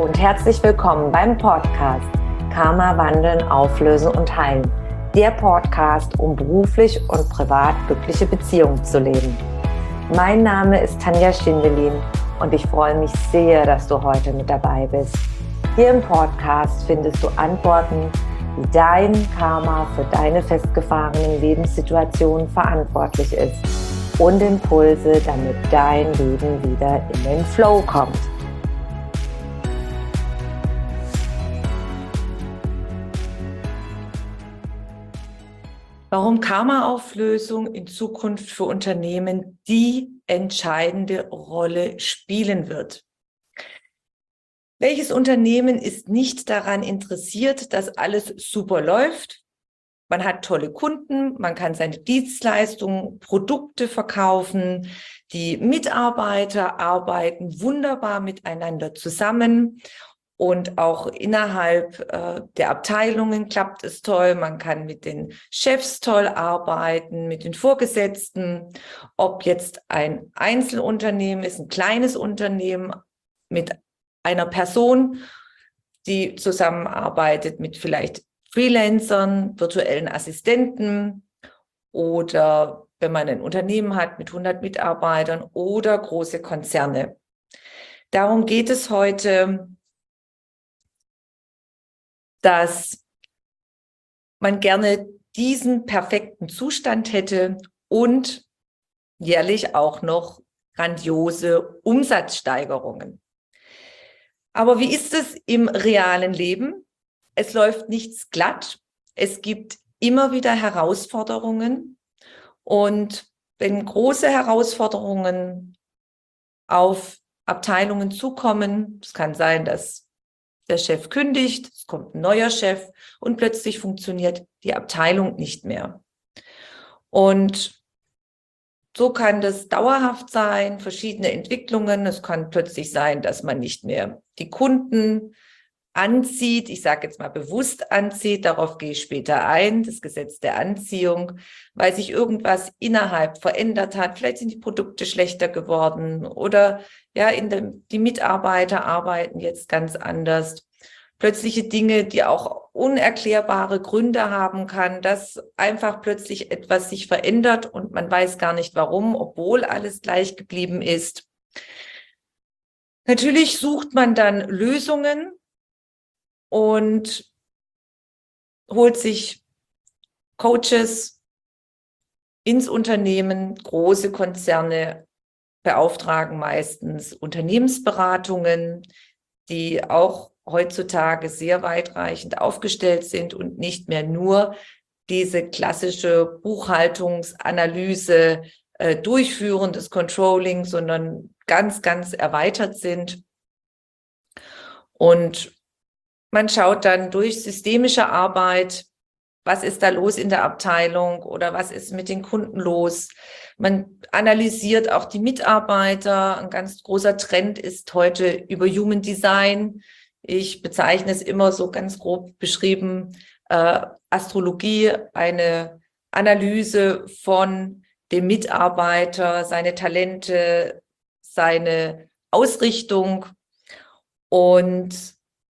und herzlich willkommen beim Podcast Karma wandeln, auflösen und heilen. Der Podcast, um beruflich und privat glückliche Beziehungen zu leben. Mein Name ist Tanja Schindelin und ich freue mich sehr, dass du heute mit dabei bist. Hier im Podcast findest du Antworten, wie dein Karma für deine festgefahrenen Lebenssituationen verantwortlich ist und Impulse, damit dein Leben wieder in den Flow kommt. Warum Karma-Auflösung in Zukunft für Unternehmen die entscheidende Rolle spielen wird. Welches Unternehmen ist nicht daran interessiert, dass alles super läuft? Man hat tolle Kunden, man kann seine Dienstleistungen, Produkte verkaufen, die Mitarbeiter arbeiten wunderbar miteinander zusammen. Und auch innerhalb der Abteilungen klappt es toll. Man kann mit den Chefs toll arbeiten, mit den Vorgesetzten. Ob jetzt ein Einzelunternehmen ist, ein kleines Unternehmen mit einer Person, die zusammenarbeitet mit vielleicht Freelancern, virtuellen Assistenten oder wenn man ein Unternehmen hat mit 100 Mitarbeitern oder große Konzerne. Darum geht es heute, dass man gerne diesen perfekten Zustand hätte und jährlich auch noch grandiose Umsatzsteigerungen. Aber wie ist es im realen Leben? Es läuft nichts glatt. Es gibt immer wieder Herausforderungen. Und wenn große Herausforderungen auf Abteilungen zukommen, es kann sein, dass der Chef kündigt, es kommt ein neuer Chef und plötzlich funktioniert die Abteilung nicht mehr. Und so kann das dauerhaft sein, verschiedene Entwicklungen. Es kann plötzlich sein, dass man nicht mehr die Kunden anzieht. Ich sage jetzt mal bewusst anzieht, darauf gehe ich später ein, das Gesetz der Anziehung, weil sich irgendwas innerhalb verändert hat. Vielleicht sind die Produkte schlechter geworden oder ja, die Mitarbeiter arbeiten jetzt ganz anders. Plötzliche Dinge, die auch unerklärbare Gründe haben kann, dass einfach plötzlich etwas sich verändert und man weiß gar nicht warum, obwohl alles gleich geblieben ist. Natürlich sucht man dann Lösungen und holt sich Coaches ins Unternehmen. Große Konzerne beauftragen meistens Unternehmensberatungen, die auch heutzutage sehr weitreichend aufgestellt sind und nicht mehr nur diese klassische Buchhaltungsanalyse durchführen, das Controlling, sondern ganz, ganz erweitert sind. Und man schaut dann durch systemische Arbeit, was ist da los in der Abteilung oder was ist mit den Kunden los. Man analysiert auch die Mitarbeiter. Ein ganz großer Trend ist heute über Human Design. Ich bezeichne es immer so ganz grob beschrieben, Astrologie, eine Analyse von dem Mitarbeiter, seine Talente, seine Ausrichtung. Und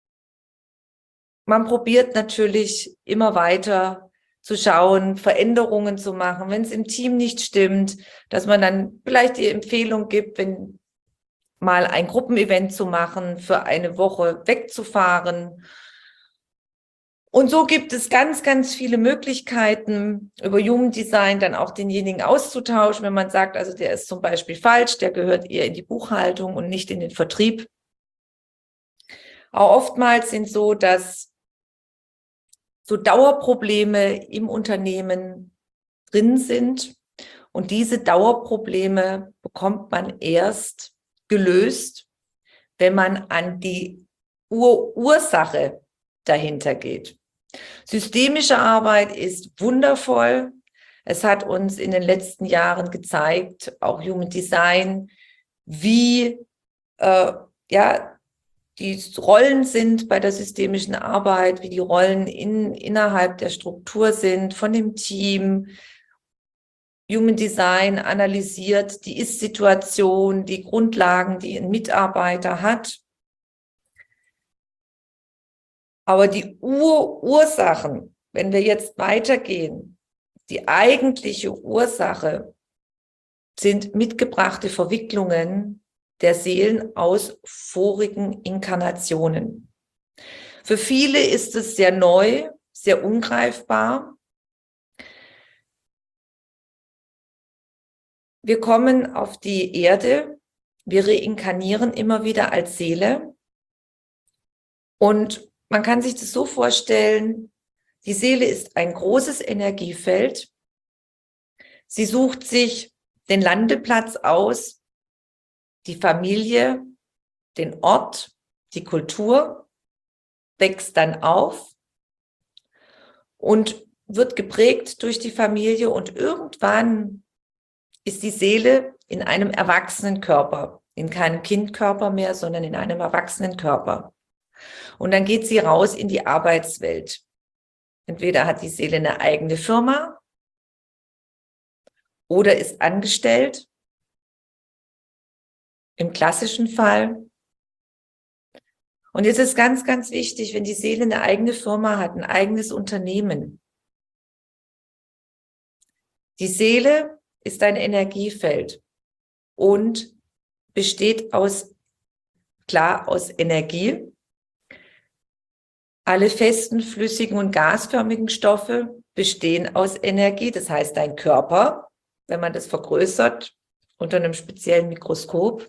man probiert natürlich immer weiter zu schauen, Veränderungen zu machen, wenn es im Team nicht stimmt, dass man dann vielleicht die Empfehlung gibt, wenn mal ein Gruppenevent zu machen, für eine Woche wegzufahren. Und so gibt es ganz, ganz viele Möglichkeiten, über Human Design dann auch denjenigen auszutauschen, wenn man sagt, also der ist zum Beispiel falsch, der gehört eher in die Buchhaltung und nicht in den Vertrieb. Auch oftmals sind so, dass so Dauerprobleme im Unternehmen drin sind. Und diese Dauerprobleme bekommt man erst gelöst, wenn man an die Ursache dahinter geht. Systemische Arbeit ist wundervoll. Es hat uns in den letzten Jahren gezeigt, auch Human Design, wie die Rollen sind bei der systemischen Arbeit, wie die Rollen innerhalb der Struktur sind, von dem Team. Human Design analysiert die Ist-Situation, die Grundlagen, die ein Mitarbeiter hat. Aber die Ursachen, wenn wir jetzt weitergehen, die eigentliche Ursache sind mitgebrachte Verwicklungen der Seelen aus vorigen Inkarnationen. Für viele ist es sehr neu, sehr ungreifbar. Wir kommen auf die Erde, wir reinkarnieren immer wieder als Seele und man kann sich das so vorstellen, die Seele ist ein großes Energiefeld. Sie sucht sich den Landeplatz aus, die Familie, den Ort, die Kultur, wächst dann auf und wird geprägt durch die Familie und irgendwann ist die Seele in einem erwachsenen Körper, in keinem Kindkörper mehr, sondern in einem erwachsenen Körper. Und dann geht sie raus in die Arbeitswelt. Entweder hat die Seele eine eigene Firma oder ist angestellt, im klassischen Fall. Und jetzt ist ganz, ganz wichtig, wenn die Seele eine eigene Firma hat, ein eigenes Unternehmen. Die Seele ist ein Energiefeld und besteht aus Energie. Alle festen, flüssigen und gasförmigen Stoffe bestehen aus Energie. Das heißt, dein Körper, wenn man das vergrößert unter einem speziellen Mikroskop.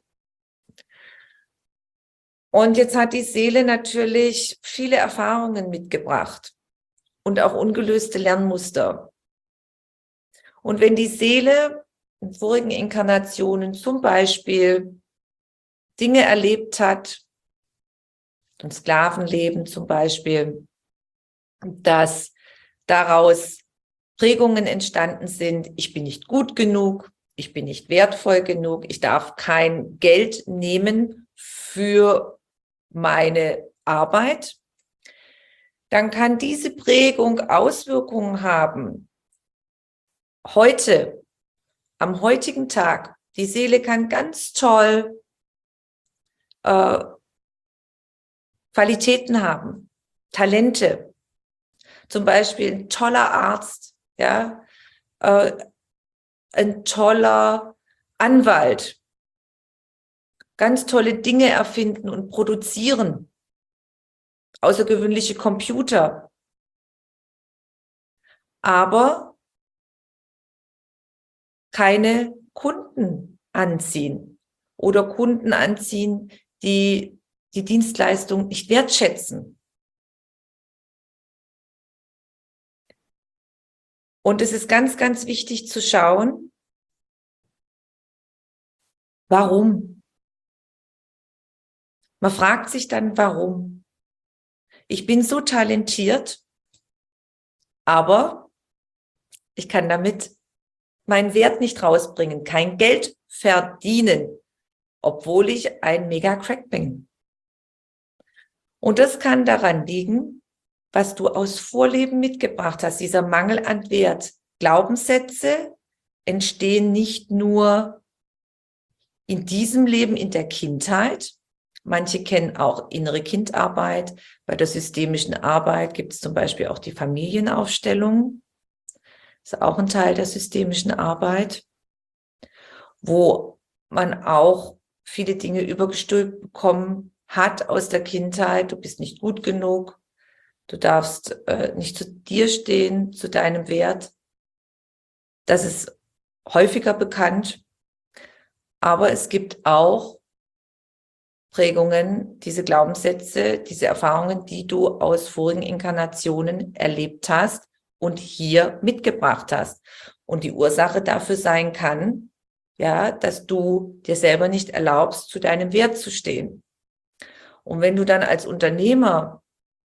Und jetzt hat die Seele natürlich viele Erfahrungen mitgebracht und auch ungelöste Lernmuster. Und wenn die Seele in vorigen Inkarnationen zum Beispiel Dinge erlebt hat, ein Sklavenleben zum Beispiel, dass daraus Prägungen entstanden sind, ich bin nicht gut genug, ich bin nicht wertvoll genug, ich darf kein Geld nehmen für meine Arbeit, dann kann diese Prägung Auswirkungen haben. Heute, am heutigen Tag, die Seele kann ganz toll Qualitäten haben, Talente. Zum Beispiel ein toller Arzt, ja, ein toller Anwalt, ganz tolle Dinge erfinden und produzieren, außergewöhnliche Computer. Aber keine Kunden anziehen oder Kunden anziehen, die die Dienstleistung nicht wertschätzen. Und es ist ganz, ganz wichtig zu schauen, warum. Man fragt sich dann, warum. Ich bin so talentiert, aber ich kann damit meinen Wert nicht rausbringen, kein Geld verdienen, obwohl ich ein Mega-Crack bin. Und das kann daran liegen, was du aus Vorleben mitgebracht hast, dieser Mangel an Wert. Glaubenssätze entstehen nicht nur in diesem Leben, in der Kindheit. Manche kennen auch innere Kindarbeit. Bei der systemischen Arbeit gibt es zum Beispiel auch die Familienaufstellung. Das ist auch ein Teil der systemischen Arbeit, wo man auch viele Dinge übergestülpt bekommen hat aus der Kindheit. Du bist nicht gut genug. Du darfst nicht zu dir stehen, zu deinem Wert. Das ist häufiger bekannt. Aber es gibt auch Prägungen, diese Glaubenssätze, diese Erfahrungen, die du aus vorigen Inkarnationen erlebt hast und hier mitgebracht hast. Und die Ursache dafür sein kann, ja, dass du dir selber nicht erlaubst, zu deinem Wert zu stehen. Und wenn du dann als Unternehmer,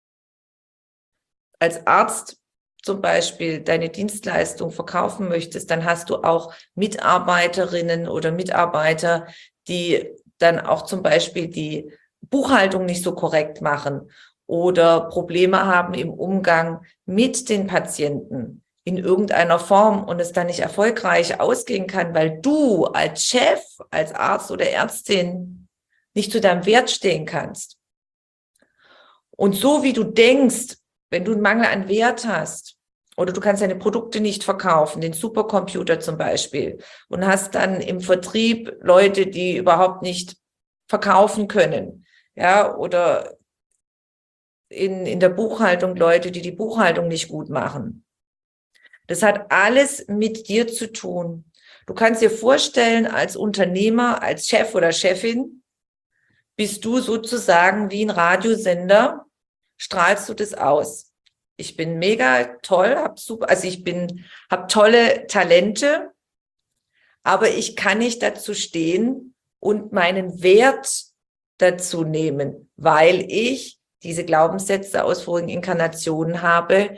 als Arzt zum Beispiel deine Dienstleistung verkaufen möchtest, dann hast du auch Mitarbeiterinnen oder Mitarbeiter, die dann auch zum Beispiel die Buchhaltung nicht so korrekt machen oder Probleme haben im Umgang mit den Patienten in irgendeiner Form und es dann nicht erfolgreich ausgehen kann, weil du als Chef, als Arzt oder Ärztin nicht zu deinem Wert stehen kannst. Und so wie du denkst, wenn du einen Mangel an Wert hast oder du kannst deine Produkte nicht verkaufen, den Supercomputer zum Beispiel, und hast dann im Vertrieb Leute, die überhaupt nicht verkaufen können, ja, oder in der Buchhaltung Leute, die die Buchhaltung nicht gut machen. Das hat alles mit dir zu tun. Du kannst dir vorstellen, als Unternehmer, als Chef oder Chefin, bist du sozusagen wie ein Radiosender, strahlst du das aus. Ich bin mega toll, habe tolle Talente, aber ich kann nicht dazu stehen und meinen Wert dazu nehmen, weil ich diese Glaubenssätze aus vorigen Inkarnationen habe,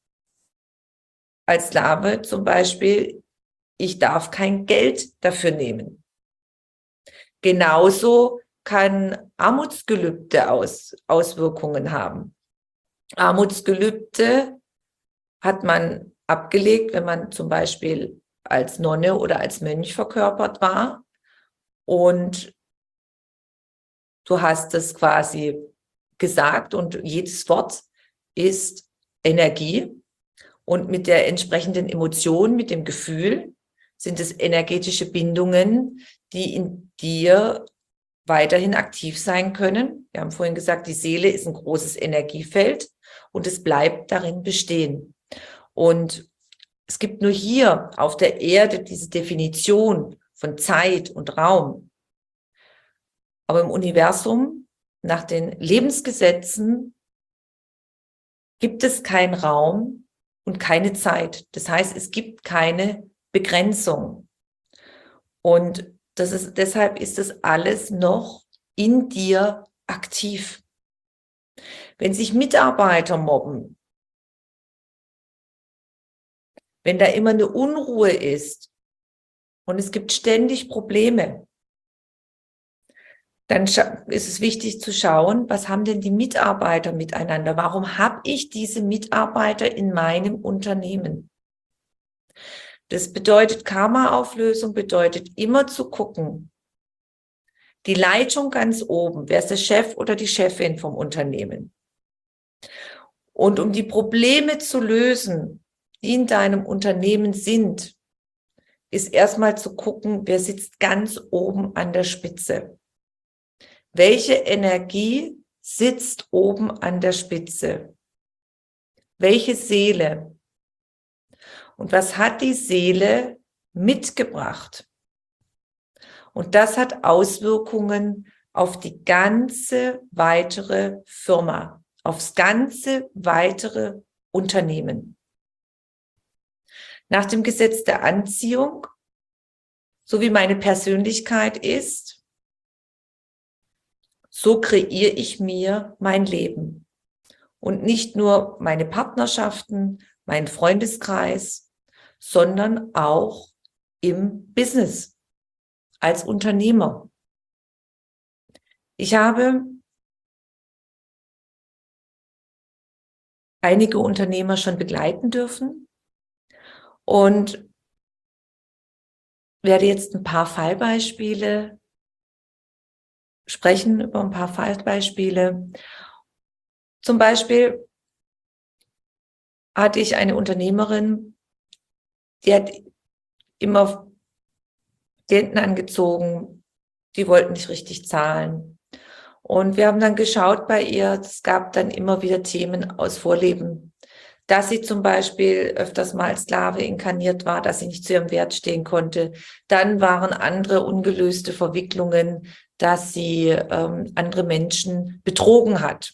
als Sklave zum Beispiel, ich darf kein Geld dafür nehmen. Genauso kann Armutsgelübde Auswirkungen haben. Armutsgelübde hat man abgelegt, wenn man zum Beispiel als Nonne oder als Mönch verkörpert war. Und du hast es quasi gesagt und jedes Wort ist Energie. Und mit der entsprechenden Emotion, mit dem Gefühl, sind es energetische Bindungen, die in dir weiterhin aktiv sein können. Wir haben vorhin gesagt, die Seele ist ein großes Energiefeld und es bleibt darin bestehen. Und es gibt nur hier auf der Erde diese Definition von Zeit und Raum. Aber im Universum, nach den Lebensgesetzen, gibt es keinen Raum und keine Zeit. Das heißt, es gibt keine Begrenzung. Und deshalb ist das alles noch in dir aktiv. Wenn sich Mitarbeiter mobben, wenn da immer eine Unruhe ist und es gibt ständig Probleme, dann ist es wichtig zu schauen, was haben denn die Mitarbeiter miteinander? Warum habe ich diese Mitarbeiter in meinem Unternehmen? Das bedeutet, Karma-Auflösung bedeutet immer zu gucken, die Leitung ganz oben, wer ist der Chef oder die Chefin vom Unternehmen? Und um die Probleme zu lösen, die in deinem Unternehmen sind, ist erstmal zu gucken, wer sitzt ganz oben an der Spitze. Welche Energie sitzt oben an der Spitze? Welche Seele? Und was hat die Seele mitgebracht? Und das hat Auswirkungen auf die ganze weitere Firma, aufs ganze weitere Unternehmen. Nach dem Gesetz der Anziehung, so wie meine Persönlichkeit ist, so kreiere ich mir mein Leben. Und nicht nur meine Partnerschaften, meinen Freundeskreis, sondern auch im Business, als Unternehmer. Ich habe einige Unternehmer schon begleiten dürfen und werde jetzt ein paar Fallbeispiele sprechen, über ein paar Fallbeispiele. Zum Beispiel hatte ich eine Unternehmerin, die hat immer Klienten angezogen, die wollten nicht richtig zahlen. Und wir haben dann geschaut bei ihr, es gab dann immer wieder Themen aus Vorleben, dass sie zum Beispiel öfters mal als Sklave inkarniert war, dass sie nicht zu ihrem Wert stehen konnte. Dann waren andere ungelöste Verwicklungen, dass sie andere Menschen betrogen hat.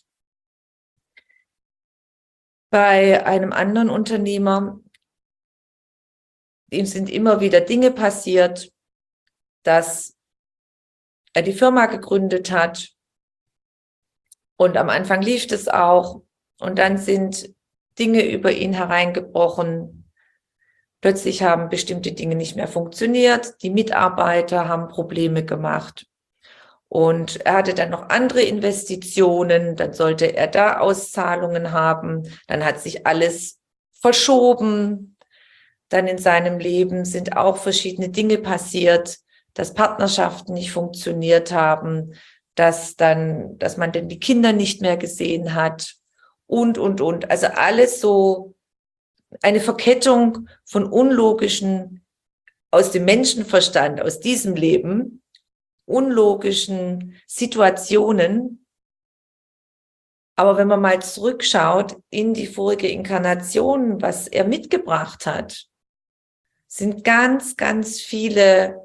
Bei einem anderen Unternehmer, ihm sind immer wieder Dinge passiert, dass er die Firma gegründet hat und am Anfang lief es auch und dann sind Dinge über ihn hereingebrochen. Plötzlich haben bestimmte Dinge nicht mehr funktioniert, die Mitarbeiter haben Probleme gemacht und er hatte dann noch andere Investitionen, dann sollte er da Auszahlungen haben, dann hat sich alles verschoben. Dann in seinem Leben sind auch verschiedene Dinge passiert, dass Partnerschaften nicht funktioniert haben, dass man denn die Kinder nicht mehr gesehen hat und. Also alles so eine Verkettung von unlogischen, aus dem Menschenverstand, aus diesem Leben, unlogischen Situationen. Aber wenn man mal zurückschaut in die vorige Inkarnation, was er mitgebracht hat, sind ganz, ganz viele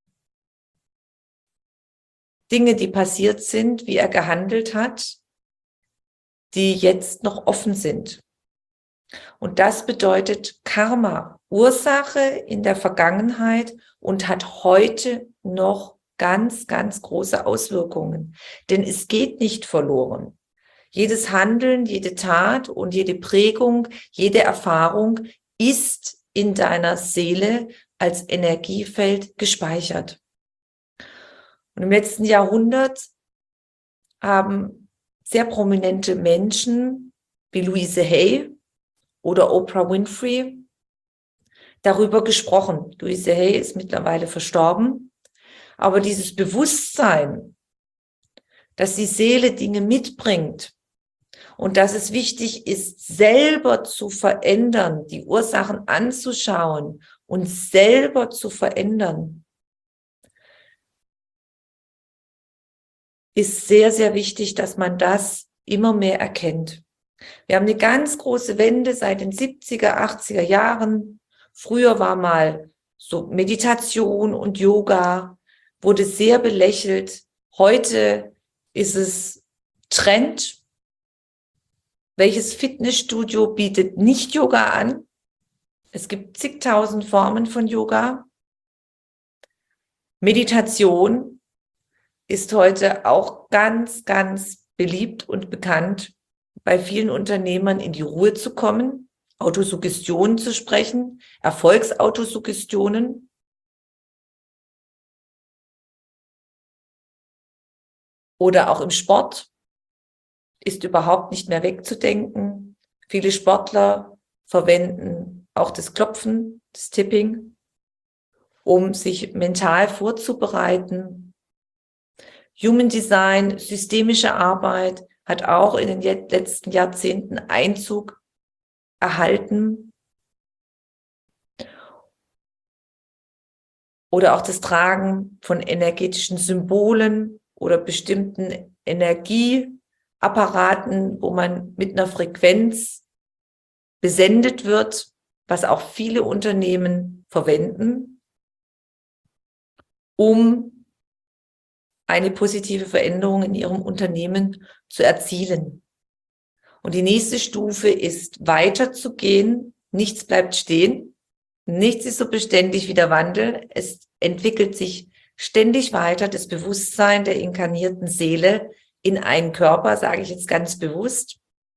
Dinge, die passiert sind, wie er gehandelt hat, die jetzt noch offen sind. Und das bedeutet Karma, Ursache in der Vergangenheit und hat heute noch ganz, ganz große Auswirkungen. Denn es geht nicht verloren. Jedes Handeln, jede Tat und jede Prägung, jede Erfahrung ist in deiner Seele als Energiefeld gespeichert. Und im letzten Jahrhundert haben sehr prominente Menschen wie Louise Hay oder Oprah Winfrey darüber gesprochen. Louise Hay ist mittlerweile verstorben, aber dieses Bewusstsein, dass die Seele Dinge mitbringt und dass es wichtig ist, selber zu verändern, die Ursachen anzuschauen und selber zu verändern, ist sehr, sehr wichtig, dass man das immer mehr erkennt. Wir haben eine ganz große Wende seit den 70er, 80er Jahren. Früher war mal so Meditation und Yoga, wurde sehr belächelt. Heute ist es Trend. Welches Fitnessstudio bietet nicht Yoga an? Es gibt zigtausend Formen von Yoga. Meditation ist heute auch ganz, ganz beliebt und bekannt, bei vielen Unternehmern in die Ruhe zu kommen, Autosuggestionen zu sprechen, Erfolgsautosuggestionen. Oder auch im Sport ist überhaupt nicht mehr wegzudenken. Viele Sportler verwenden auch das Klopfen, das Tipping, um sich mental vorzubereiten. Human Design, systemische Arbeit hat auch in den letzten Jahrzehnten Einzug erhalten. Oder auch das Tragen von energetischen Symbolen oder bestimmten Energieapparaten, wo man mit einer Frequenz besendet wird, was auch viele Unternehmen verwenden, um eine positive Veränderung in ihrem Unternehmen zu erzielen. Und die nächste Stufe ist, weiterzugehen. Nichts bleibt stehen. Nichts ist so beständig wie der Wandel. Es entwickelt sich ständig weiter. Das Bewusstsein der inkarnierten Seele in einen Körper, sage ich jetzt ganz bewusst,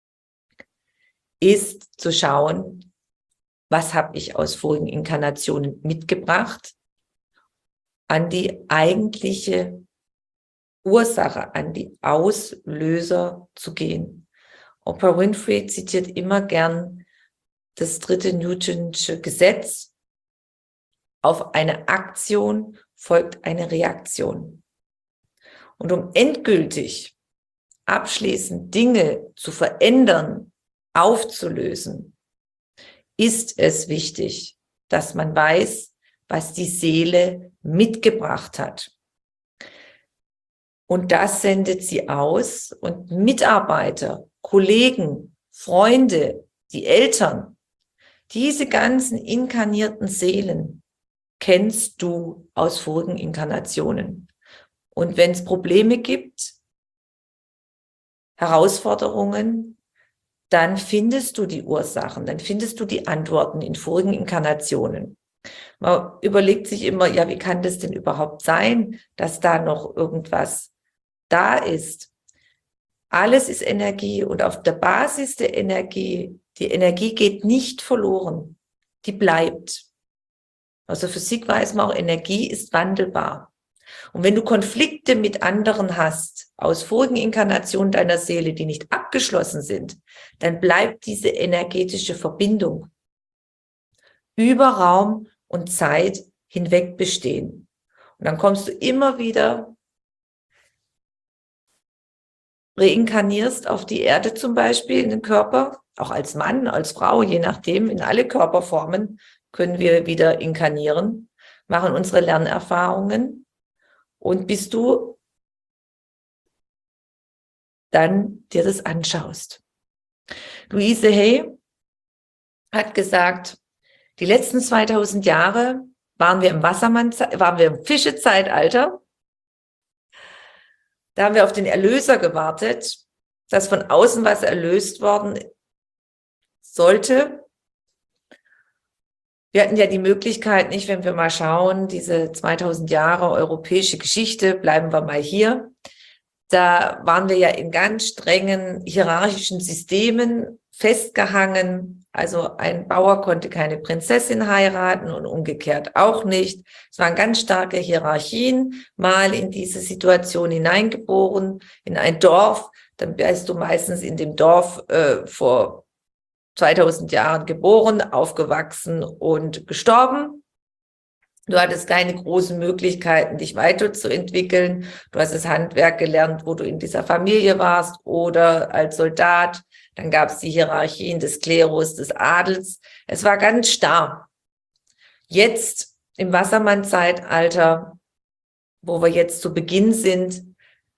ist zu schauen, was habe ich aus vorigen Inkarnationen mitgebracht, an die eigentliche Ursache, an die Auslöser zu gehen. Oprah Winfrey zitiert immer gern das 3. Newtonsche Gesetz. Auf eine Aktion folgt eine Reaktion. Und um endgültig, abschließend Dinge zu verändern, aufzulösen, ist es wichtig, dass man weiß, was die Seele mitgebracht hat. Und das sendet sie aus und Mitarbeiter, Kollegen, Freunde, die Eltern, diese ganzen inkarnierten Seelen kennst du aus vorigen Inkarnationen. Und wenn es Probleme gibt, Herausforderungen, dann findest du die Ursachen, dann findest du die Antworten in vorigen Inkarnationen. Man überlegt sich immer, ja, wie kann das denn überhaupt sein, dass da noch irgendwas da ist? Alles ist Energie und auf der Basis der Energie, die Energie geht nicht verloren, die bleibt. Aus der Physik weiß man auch, Energie ist wandelbar. Und wenn du Konflikte mit anderen hast, aus vorigen Inkarnationen deiner Seele, die nicht abgeschlossen sind, dann bleibt diese energetische Verbindung über Raum und Zeit hinweg bestehen. Und dann kommst du immer wieder reinkarnierst auf die Erde zum Beispiel in den Körper, auch als Mann, als Frau, je nachdem, in alle Körperformen können wir wieder inkarnieren, machen unsere Lernerfahrungen und bis du dann dir das anschaust. Louise Hay hat gesagt, die letzten 2000 Jahre waren wir im Fischezeitalter. Da haben wir auf den Erlöser gewartet, dass von außen was erlöst worden sollte. Wir hatten ja die Möglichkeit nicht, wenn wir mal schauen, diese 2000 Jahre europäische Geschichte, bleiben wir mal hier. Da waren wir ja in ganz strengen hierarchischen Systemen festgehangen. Also ein Bauer konnte keine Prinzessin heiraten und umgekehrt auch nicht. Es waren ganz starke Hierarchien, mal in diese Situation hineingeboren, in ein Dorf. Dann bist du meistens in dem Dorf vor 2000 Jahren geboren, aufgewachsen und gestorben. Du hattest keine großen Möglichkeiten, dich weiterzuentwickeln. Du hast das Handwerk gelernt, wo du in dieser Familie warst oder als Soldat. Dann gab es die Hierarchien des Klerus, des Adels. Es war ganz starr. Jetzt im Wassermann-Zeitalter, wo wir jetzt zu Beginn sind,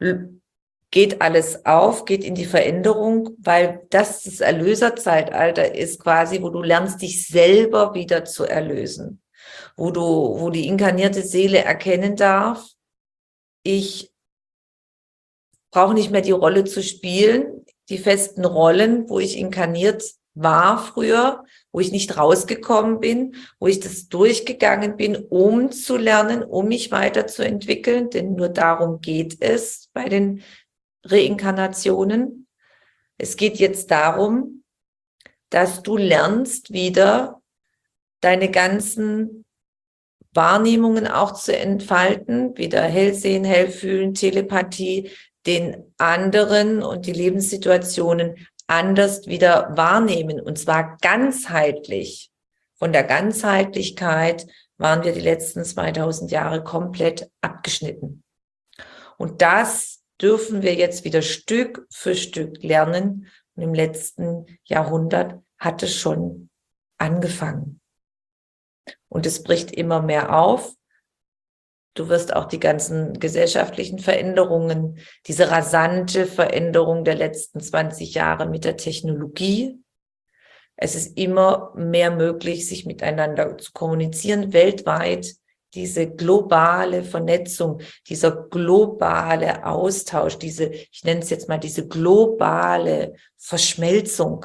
geht alles auf, geht in die Veränderung, weil das Erlöserzeitalter ist quasi, wo du lernst, dich selber wieder zu erlösen. Wo die inkarnierte Seele erkennen darf, ich brauche nicht mehr die Rolle zu spielen, die festen Rollen, wo ich inkarniert war früher, wo ich nicht rausgekommen bin, wo ich das durchgegangen bin, um zu lernen, um mich weiterzuentwickeln, denn nur darum geht es bei den Reinkarnationen. Es geht jetzt darum, dass du lernst, wieder deine ganzen Wahrnehmungen auch zu entfalten, wieder Hellsehen, Hellfühlen, Telepathie, den anderen und die Lebenssituationen anders wieder wahrnehmen, und zwar ganzheitlich. Von der Ganzheitlichkeit waren wir die letzten 2000 Jahre komplett abgeschnitten. Und das dürfen wir jetzt wieder Stück für Stück lernen. Und im letzten Jahrhundert hat es schon angefangen. Und es bricht immer mehr auf. Du wirst auch die ganzen gesellschaftlichen Veränderungen, diese rasante Veränderung der letzten 20 Jahre mit der Technologie. Es ist immer mehr möglich, sich miteinander zu kommunizieren, weltweit. Diese globale Vernetzung, dieser globale Austausch, ich nenne es jetzt mal diese globale Verschmelzung,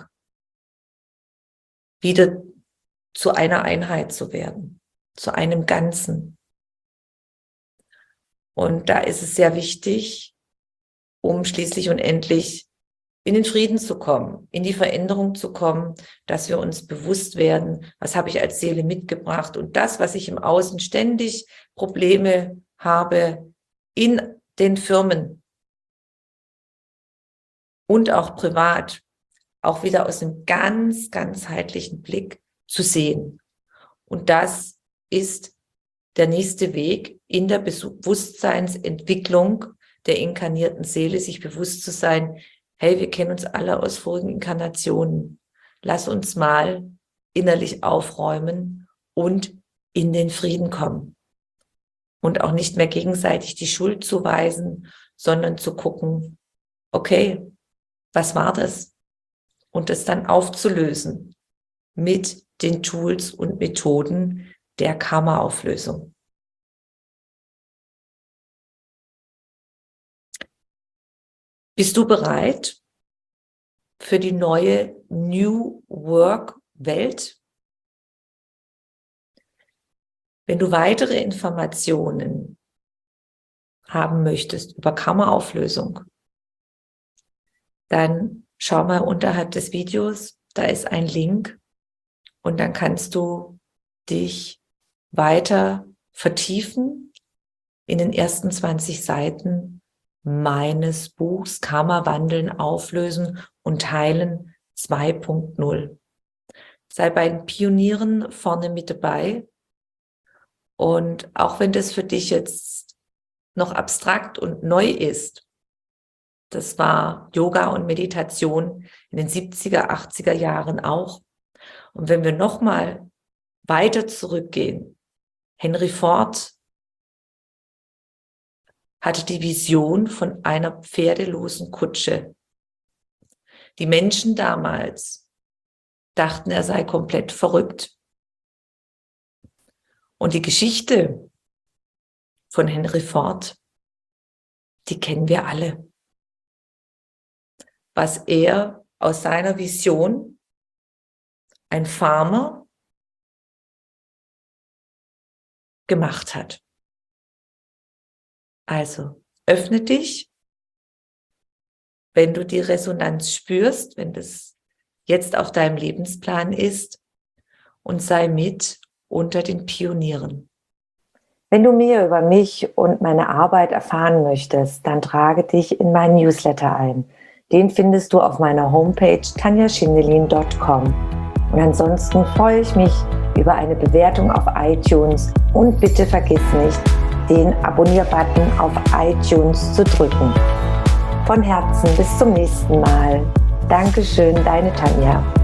wieder zu einer Einheit zu werden, zu einem Ganzen. Und da ist es sehr wichtig, um schließlich und endlich in den Frieden zu kommen, in die Veränderung zu kommen, dass wir uns bewusst werden, was habe ich als Seele mitgebracht, und das, was ich im Außen ständig Probleme habe, in den Firmen und auch privat, auch wieder aus einem ganz, ganzheitlichen Blick zu sehen. Und das ist der nächste Weg in der Bewusstseinsentwicklung der inkarnierten Seele, sich bewusst zu sein, hey, wir kennen uns alle aus vorigen Inkarnationen. Lass uns mal innerlich aufräumen und in den Frieden kommen. Und auch nicht mehr gegenseitig die Schuld zuweisen, sondern zu gucken, okay, was war das? Und es dann aufzulösen mit den Tools und Methoden der Karma-Auflösung. Bist du bereit für die neue New Work Welt? Wenn du weitere Informationen haben möchtest über Karma-Auflösung, dann schau mal unterhalb des Videos, da ist ein Link, und dann kannst du dich weiter vertiefen in den ersten 20 Seiten meines Buchs Karma wandeln, auflösen und heilen 2.0. Sei bei den Pionieren vorne mit dabei. Und auch wenn das für dich jetzt noch abstrakt und neu ist, Das war Yoga und Meditation in den 70er, 80er Jahren auch. Und wenn wir nochmal weiter zurückgehen, Henry Ford hatte die Vision von einer pferdelosen Kutsche. Die Menschen damals dachten, er sei komplett verrückt. Und die Geschichte von Henry Ford, die kennen wir alle. Was er aus seiner Vision, ein Farmer, gemacht hat. Also, öffne dich, wenn du die Resonanz spürst, wenn das jetzt auf deinem Lebensplan ist, und sei mit unter den Pionieren. Wenn du mehr über mich und meine Arbeit erfahren möchtest, dann trage dich in meinen Newsletter ein. Den findest du auf meiner Homepage tanjaschindelin.com. Und ansonsten freue ich mich über eine Bewertung auf iTunes und bitte vergiss nicht, den Abonnier-Button auf iTunes zu drücken. Von Herzen bis zum nächsten Mal. Dankeschön, deine Tanja.